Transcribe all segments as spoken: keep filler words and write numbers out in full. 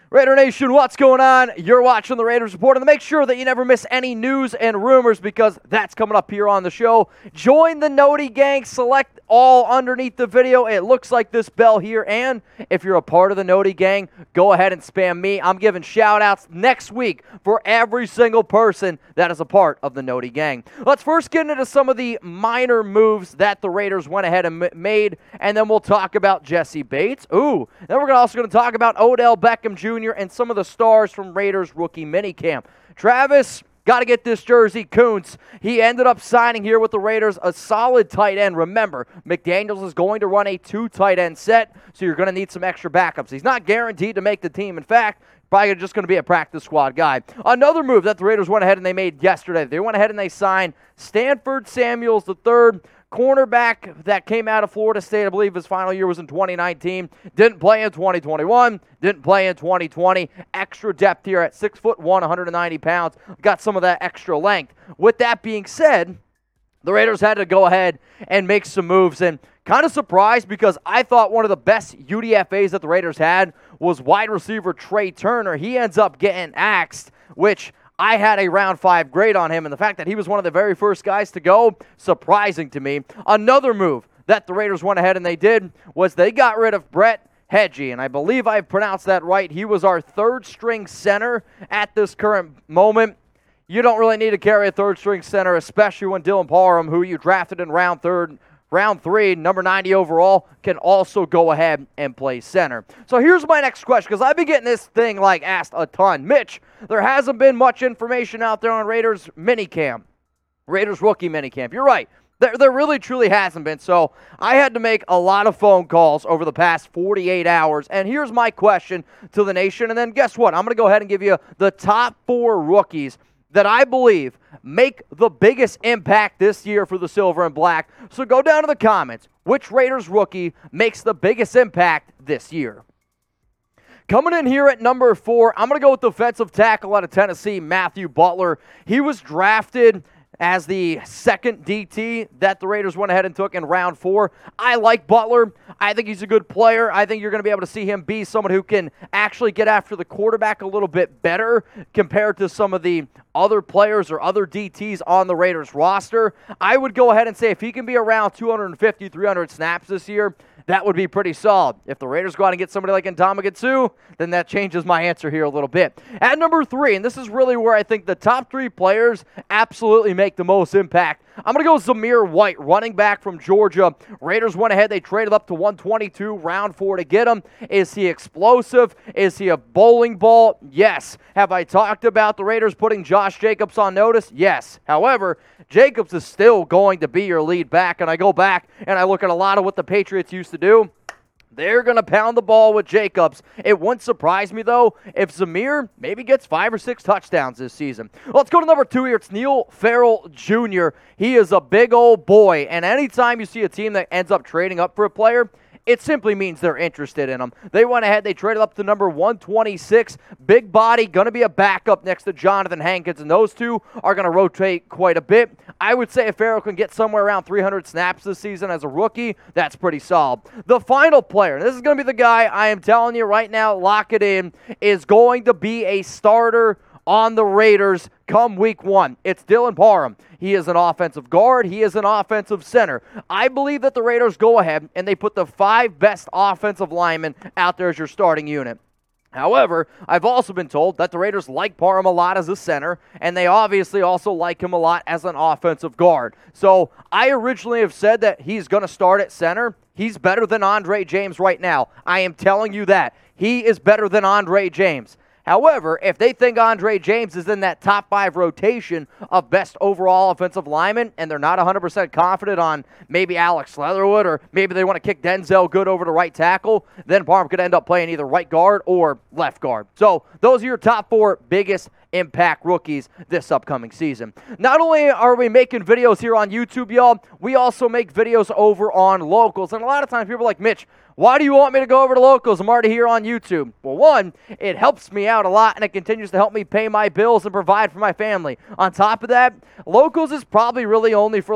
Raider Nation, what's going on? You're watching the Raiders Report, and make sure that you never miss any news and rumors because that's coming up here on the show. Join the Noti Gang. Select all underneath the video. It looks like this bell here, and if you're a part of the Noti Gang, go ahead and spam me. I'm giving shout-outs next week for every single person that is a part of the Noti Gang. Let's first get into some of the minor moves that the Raiders went ahead and m- made, and then we'll talk about Jessie Bates. Ooh, then we're also going to talk about Odell Beckham Junior and some of the stars from Raiders rookie minicamp. Travis, got to get this jersey. Kuntz, he ended up signing here with the Raiders a solid tight end. Remember, McDaniels is going to run a two tight end set, so you're going to need some extra backups. He's not guaranteed to make the team. In fact, probably just going to be a practice squad guy. Another move that the Raiders went ahead and they made yesterday. They went ahead and they signed Stanford Samuels the third, cornerback that came out of Florida State. I believe his final year was in twenty nineteen. Didn't play in twenty twenty-one. Didn't play in twenty twenty. Extra depth here at six foot one, one hundred ninety pounds. Got some of that extra length. With that being said, the Raiders had to go ahead and make some moves, and kind of surprised because I thought one of the best U D F As that the Raiders had was wide receiver Trey Turner. He ends up getting axed, which I had a round five grade on him, and the fact that he was one of the very first guys to go, surprising to me. Another move that the Raiders went ahead and they did was they got rid of Brett Hedgie, and I believe I've pronounced that right. He was our third-string center at this current moment. You don't really need to carry a third-string center, especially when Dylan Parham, who you drafted in round third, round three, number ninety overall, can also go ahead and play center. So here's my next question, because I've been getting this thing like asked a ton. Mitch, there hasn't been much information out there on Raiders minicamp, Raiders rookie minicamp. You're right. There, there really truly hasn't been. So I had to make a lot of phone calls over the past forty-eight hours. And here's my question to the nation. And then guess what? I'm going to go ahead and give you the top four rookies that I believe make the biggest impact this year for the Silver and Black. So go down to the comments. Which Raiders rookie makes the biggest impact this year? Coming in here at number four, I'm going to go with defensive tackle out of Tennessee, Matthew Butler. He was drafted as the second D T that the Raiders went ahead and took in round four. I like Butler. I think he's a good player. I think you're going to be able to see him be someone who can actually get after the quarterback a little bit better compared to some of the other players or other D Ts on the Raiders roster. I would go ahead and say if he can be around two fifty, three hundred snaps this year, that would be pretty solid. If the Raiders go out and get somebody like Ndamukong Suh, then that changes my answer here a little bit. At number three, and this is really where I think the top three players absolutely make the most impact, I'm going to go with Zamir White, running back from Georgia. Raiders went ahead. They traded up to one twenty-two, round four to get him. Is he explosive? Is he a bowling ball? Yes. Have I talked about the Raiders putting Josh Jacobs on notice? Yes. However, Jacobs is still going to be your lead back, and I go back and I look at a lot of what the Patriots used to do. They're going to pound the ball with Jacobs. It wouldn't surprise me, though, if Zamir maybe gets five or six touchdowns this season. Let's go to number two here. It's Neil Farrell Junior He is a big old boy, and anytime you see a team that ends up trading up for a player, it simply means they're interested in him. They went ahead, they traded up to number one twenty-six. Big body, going to be a backup next to Jonathan Hankins, and those two are going to rotate quite a bit. I would say if Farrell can get somewhere around three hundred snaps this season as a rookie, that's pretty solid. The final player, and this is going to be the guy I am telling you right now, lock it in, is going to be a starter on the Raiders come week one. It's Dylan Parham. He is an offensive guard. He is an offensive center. I believe that the Raiders go ahead and they put the five best offensive linemen out there as your starting unit. However, I've also been told that the Raiders like Parham a lot as a center, and they obviously also like him a lot as an offensive guard. So I originally have said that he's going to start at center. He's better than Andre James right now. I am telling you that. He is better than Andre James. However, if they think Andre James is in that top five rotation of best overall offensive linemen and they're not one hundred percent confident on maybe Alex Leatherwood or maybe they want to kick Denzel Good over to right tackle, then Parham could end up playing either right guard or left guard. So those are your top four biggest impact rookies this upcoming season. Not only are we making videos here on YouTube, y'all, we also make videos over on Locals. And a lot of times people are like, Mitch, why do you want me to go over to Locals? I'm already here on YouTube. Well, one, it helps me out a lot, and it continues to help me pay my bills and provide for my family. On top of that, Locals is probably really only for like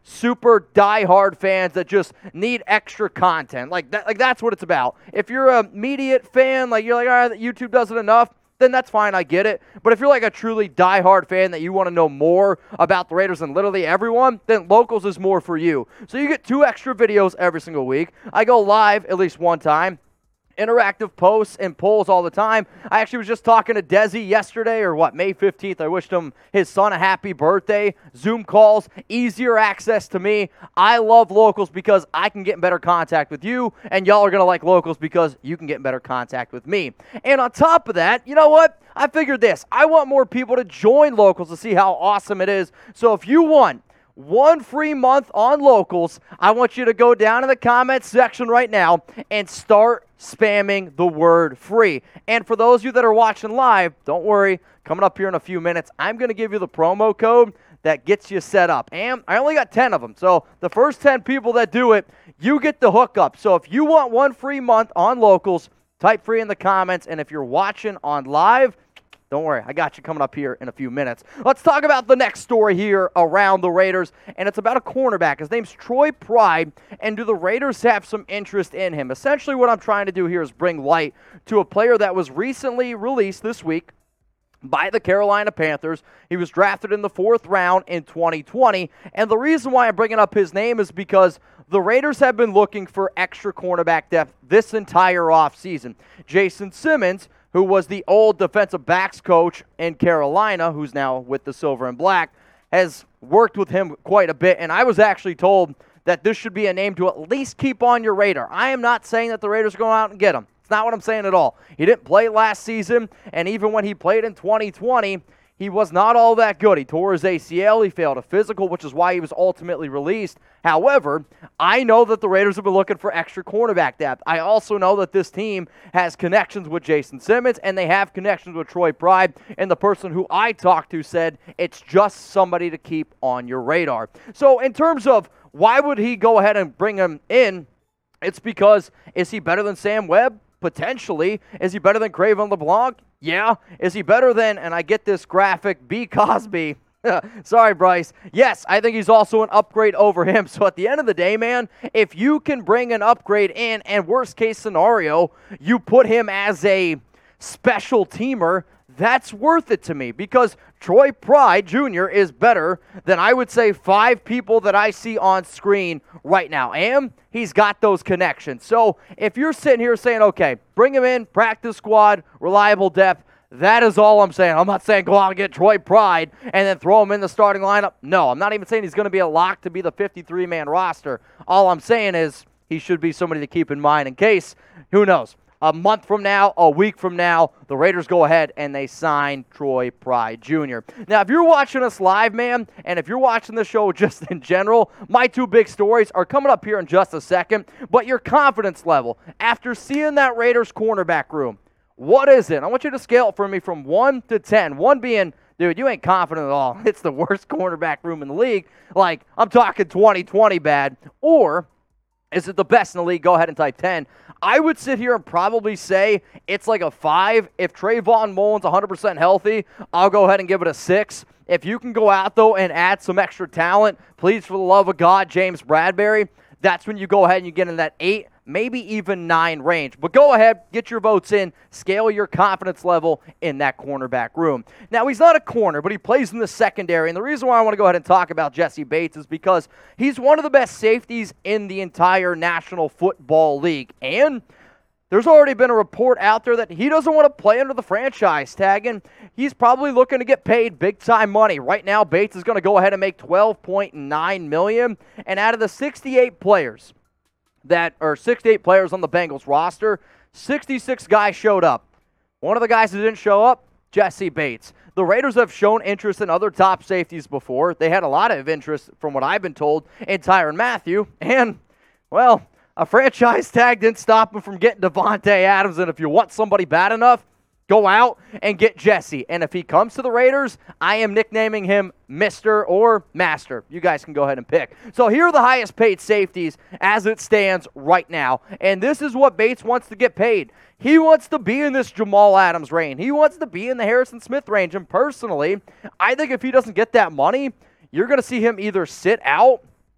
super diehard fans that just need extra content. Like that, like that's what it's about. If you're a immediate fan, like you're like, all right, YouTube does it enough, then that's fine, I get it. But if you're like a truly diehard fan that you want to know more about the Raiders than literally everyone, then Locals is more for you. So you get two extra videos every single week. I go live at least one time. Interactive posts and polls all the time. I actually was just talking to Desi yesterday, or what, May fifteenth. I wished him, his son, a happy birthday. Zoom calls, easier access to me. I love Locals because I can get in better contact with you, and y'all are going to like Locals because you can get in better contact with me. And on top of that, you know what? I figured this. I want more people to join Locals to see how awesome it is. So if you want one free month on Locals, I want you to go down in the comments section right now and start spamming the word free. And for those of you that are watching live, don't worry, coming up here in a few minutes, I'm going to give you the promo code that gets you set up. And I only got ten of them, so the first ten people that do it, you get the hookup. So if you want one free month on Locals, type free in the comments, and if you're watching on live, don't worry, I got you coming up here in a few minutes. Let's talk about the next story here around the Raiders, and it's about a cornerback. His name's Troy Pride, and do the Raiders have some interest in him? Essentially what I'm trying to do here is bring light to a player that was recently released this week by the Carolina Panthers. He was drafted in the fourth round in twenty twenty, and the reason why I'm bringing up his name is because the Raiders have been looking for extra cornerback depth this entire offseason. Jason Simmons, who was the old defensive backs coach in Carolina, who's now with the Silver and Black, has worked with him quite a bit, and I was actually told that this should be a name to at least keep on your radar. I am not saying that the Raiders are going out and get him. It's not what I'm saying at all. He didn't play last season, and even when he played in twenty twenty, he was not all that good. He tore his A C L, he failed a physical, which is why he was ultimately released. However, I know that the Raiders have been looking for extra cornerback depth. I also know that this team has connections with Jason Simmons, and they have connections with Troy Pride, and the person who I talked to said it's just somebody to keep on your radar. So in terms of why would he go ahead and bring him in, it's because, is he better than Sam Webb? Potentially. Is he better than Craven LeBlanc? Yeah. Is he better than, and I get this graphic, B. Cosby? Sorry, Bryce. Yes, I think he's also an upgrade over him. So at the end of the day, man, if you can bring an upgrade in, and worst case scenario, you put him as a special teamer, that's worth it to me, because Troy Pride Junior is better than, I would say, five people that I see on screen right now. And he's got those connections. So if you're sitting here saying, okay, bring him in, practice squad, reliable depth, that is all I'm saying. I'm not saying go out and get Troy Pride and then throw him in the starting lineup. No, I'm not even saying he's going to be a lock to be the fifty-three man roster. All I'm saying is he should be somebody to keep in mind in case, who knows, a month from now, a week from now, the Raiders go ahead and they sign Troy Pride Junior Now, if you're watching us live, man, and if you're watching the show just in general, my two big stories are coming up here in just a second, but your confidence level after seeing that Raiders cornerback room, what is it? I want you to scale it for me from one to ten. one being, dude, you ain't confident at all. It's the worst cornerback room in the league. Like, I'm talking twenty twenty bad. Or is it the best in the league? Go ahead and type ten. I would sit here and probably say it's like a five. If Trayvon Mullen's one hundred percent healthy, I'll go ahead and give it a six. If you can go out, though, and add some extra talent, please, for the love of God, James Bradbury, that's when you go ahead and you get in that eight, maybe even nine range. But go ahead, get your votes in, scale your confidence level in that cornerback room. Now, he's not a corner, but he plays in the secondary, and the reason why I want to go ahead and talk about Jessie Bates is because he's one of the best safeties in the entire National Football League, and there's already been a report out there that he doesn't want to play under the franchise tag, and he's probably looking to get paid big-time money. Right now, Bates is going to go ahead and make twelve point nine million dollars, and out of the sixty-eight players that are sixty-eight players on the Bengals roster, sixty-six guys showed up. One of the guys who didn't show up, Jessie Bates. The Raiders have shown interest in other top safeties before. They had a lot of interest, from what I've been told, in Tyrann Mathieu, and, well, a franchise tag didn't stop him from getting Davante Adams, and if you want somebody bad enough, go out and get Jessie. And if he comes to the Raiders, I am nicknaming him Mister or Master. You guys can go ahead and pick. So here are the highest paid safeties as it stands right now, and this is what Bates wants to get paid. He wants to be in this Jamal Adams range. He wants to be in the Harrison Smith range, and personally, I think if he doesn't get that money, you're going to see him either sit out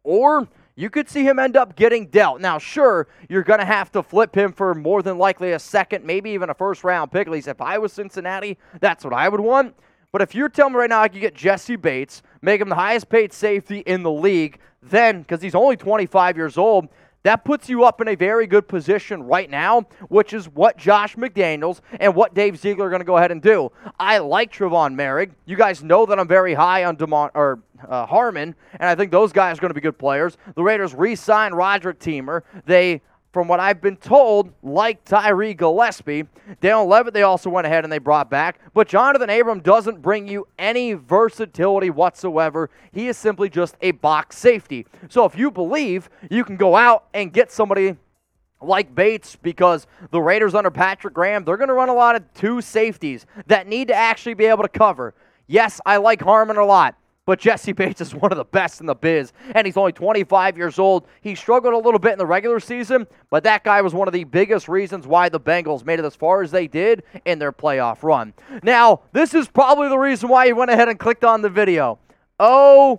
Or you could see him end up getting dealt. Now, sure, you're going to have to flip him for more than likely a second, maybe even a first-round pick. At least if I was Cincinnati, that's what I would want. But if you're telling me right now I could get Jessie Bates, make him the highest-paid safety in the league, then, because he's only twenty-five years old, that puts you up in a very good position right now, which is what Josh McDaniels and what Dave Ziegler are going to go ahead and do. I like Trevon Moehrig. You guys know that I'm very high on Demont, or uh, Harmon, and I think those guys are going to be good players. The Raiders re-signed Roderick Teamer. They, from what I've been told, like Tyree Gillespie. Dale Levitt they also went ahead and they brought back. But Jonathan Abram doesn't bring you any versatility whatsoever. He is simply just a box safety. So if you believe you can go out and get somebody like Bates, because the Raiders under Patrick Graham, they're going to run a lot of two safeties that need to actually be able to cover. Yes, I like Harmon a lot. But Jessie Bates is one of the best in the biz, and he's only twenty-five years old. He struggled a little bit in the regular season, but that guy was one of the biggest reasons why the Bengals made it as far as they did in their playoff run. Now, this is probably the reason why you went ahead and clicked on the video. O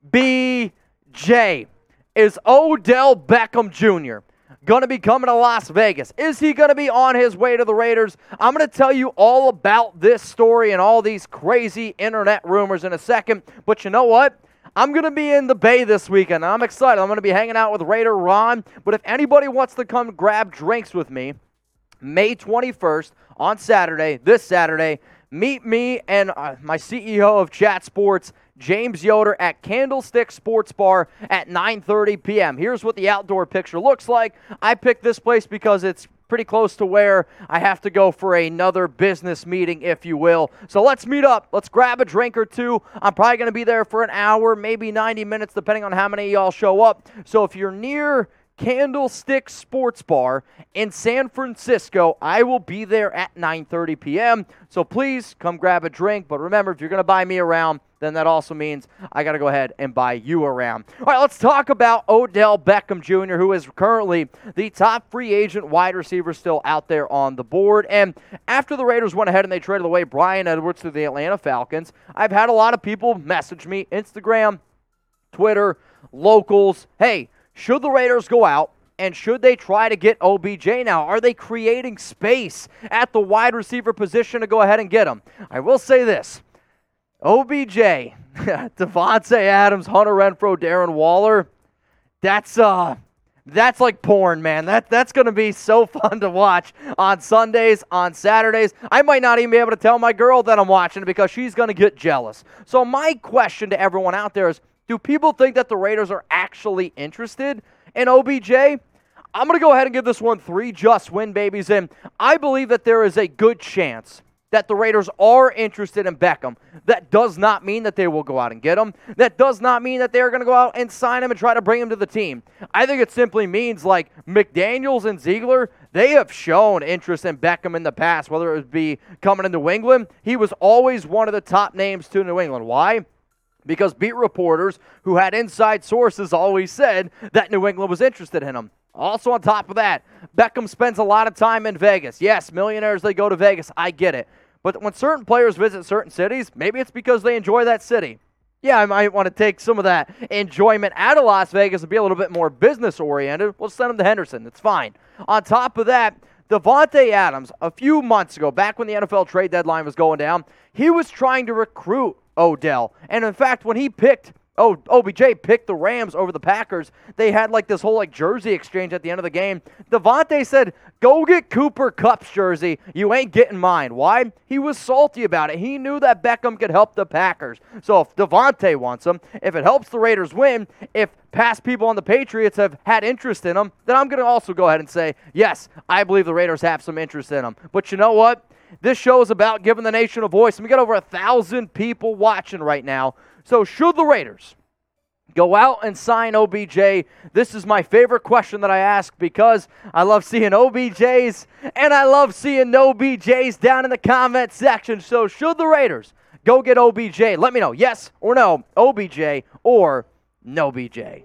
B J. Is Odell Beckham Junior going to be coming to Las Vegas? Is he going to be on his way to the Raiders? I'm going to tell you all about this story and all these crazy internet rumors in a second. But you know what? I'm going to be in the Bay this weekend. I'm excited. I'm going to be hanging out with Raider Ron. But if anybody wants to come grab drinks with me, May twenty-first on Saturday, this Saturday, meet me and uh, my C E O of Chat Sports, James Yoder, at Candlestick Sports Bar at nine thirty p.m. Here's what the outdoor picture looks like. I picked this place because it's pretty close to where I have to go for another business meeting, if you will. So let's meet up. Let's grab a drink or two. I'm probably going to be there for an hour, maybe ninety minutes, depending on how many of y'all show up. So if you're near Candlestick Sports Bar in San Francisco, I will be there at nine thirty p.m. So please come grab a drink. But remember, if you're going to buy me around, then that also means I got to go ahead and buy you around. All right, let's talk about Odell Beckham Junior, who is currently the top free agent wide receiver still out there on the board. And after the Raiders went ahead and they traded away Bryan Edwards to the Atlanta Falcons, I've had a lot of people message me, Instagram, Twitter, locals, hey, should the Raiders go out and should they try to get O B J now? Are they creating space at the wide receiver position to go ahead and get him? I will say this. O B J, Davante Adams, Hunter Renfrow, Darren Waller, that's uh, that's like porn, man. That That's going to be so fun to watch on Sundays, on Saturdays. I might not even be able to tell my girl that I'm watching it because she's going to get jealous. So my question to everyone out there is, do people think that the Raiders are actually interested in O B J? I'm going to go ahead and give this one three just win babies in. I believe that there is a good chance that the Raiders are interested in Beckham. That does not mean that they will go out and get him. That does not mean that they're going to go out and sign him and try to bring him to the team. I think it simply means, like, McDaniels and Ziegler, they have shown interest in Beckham in the past, whether it would be coming to New England. He was always one of the top names to New England. Why? Because beat reporters who had inside sources always said that New England was interested in him. Also on top of that, Beckham spends a lot of time in Vegas. Yes, millionaires, they go to Vegas. I get it. But when certain players visit certain cities, maybe it's because they enjoy that city. Yeah, I might want to take some of that enjoyment out of Las Vegas and be a little bit more business-oriented. We'll send him to Henderson. That's fine. On top of that, Davante Adams, a few months ago, back when the N F L trade deadline was going down, he was trying to recruit Odell. And in fact, when he picked Oh, O B J picked the Rams over the Packers, they had like this whole like jersey exchange at the end of the game. Davante said, go get Cooper Kupp's jersey. You ain't getting mine. Why? He was salty about it. He knew that Beckham could help the Packers. So if Davante wants him, if it helps the Raiders win, if past people on the Patriots have had interest in him, then I'm going to also go ahead and say, yes, I believe the Raiders have some interest in him. But you know what? This show is about giving the nation a voice. And we got over a thousand people watching right now. So should the Raiders go out and sign O B J? This is my favorite question that I ask because I love seeing O B Js and I love seeing no B Js down in the comment section. So should the Raiders go get O B J? Let me know, yes or no, O B J or no B J.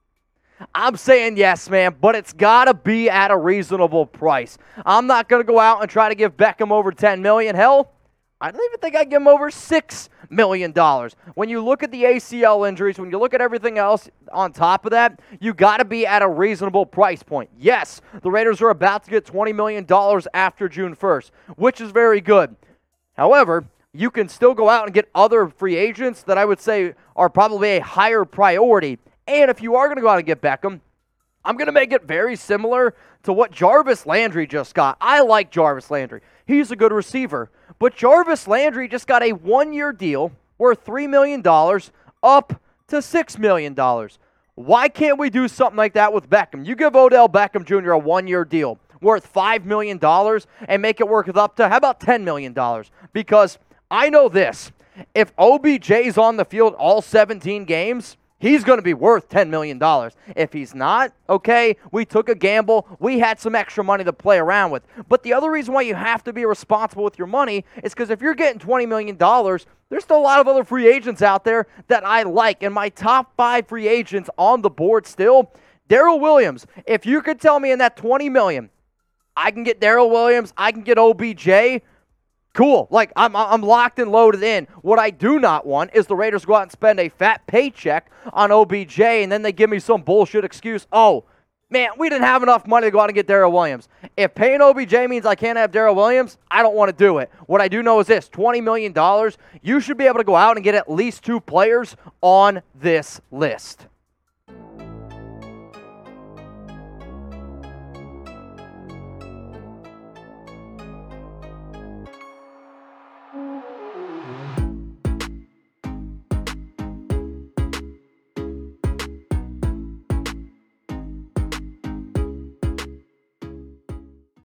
I'm saying yes, man, but it's got to be at a reasonable price. I'm not going to go out and try to give Beckham over ten million dollars. Hell, I don't even think I'd give him over six million dollars. When you look at the A C L injuries, when you look at everything else on top of that, you got to be at a reasonable price point. Yes, the Raiders are about to get twenty million dollars after June first, which is very good. However, you can still go out and get other free agents that I would say are probably a higher priority. And if you are going to go out and get Beckham, I'm going to make it very similar to what Jarvis Landry just got. I like Jarvis Landry. He's a good receiver. But Jarvis Landry just got a one-year deal worth three million dollars up to six million dollars. Why can't we do something like that with Beckham? You give Odell Beckham Junior a one-year deal worth five million dollars and make it work with up to, how about ten million dollars? Because I know this. If O B J's on the field all seventeen games, he's going to be worth ten million dollars. If he's not, okay, we took a gamble. We had some extra money to play around with. But the other reason why you have to be responsible with your money is because if you're getting twenty million dollars, there's still a lot of other free agents out there that I like. And my top five free agents on the board still, Darrell Williams. If you could tell me in that twenty million dollars, I can get Darrell Williams, I can get O B J, cool. Like, I'm I'm locked and loaded in. What I do not want is the Raiders go out and spend a fat paycheck on O B J, and then they give me some bullshit excuse. Oh, man, we didn't have enough money to go out and get Darrell Williams. If paying O B J means I can't have Darrell Williams, I don't want to do it. What I do know is this, twenty million dollars, you should be able to go out and get at least two players on this list.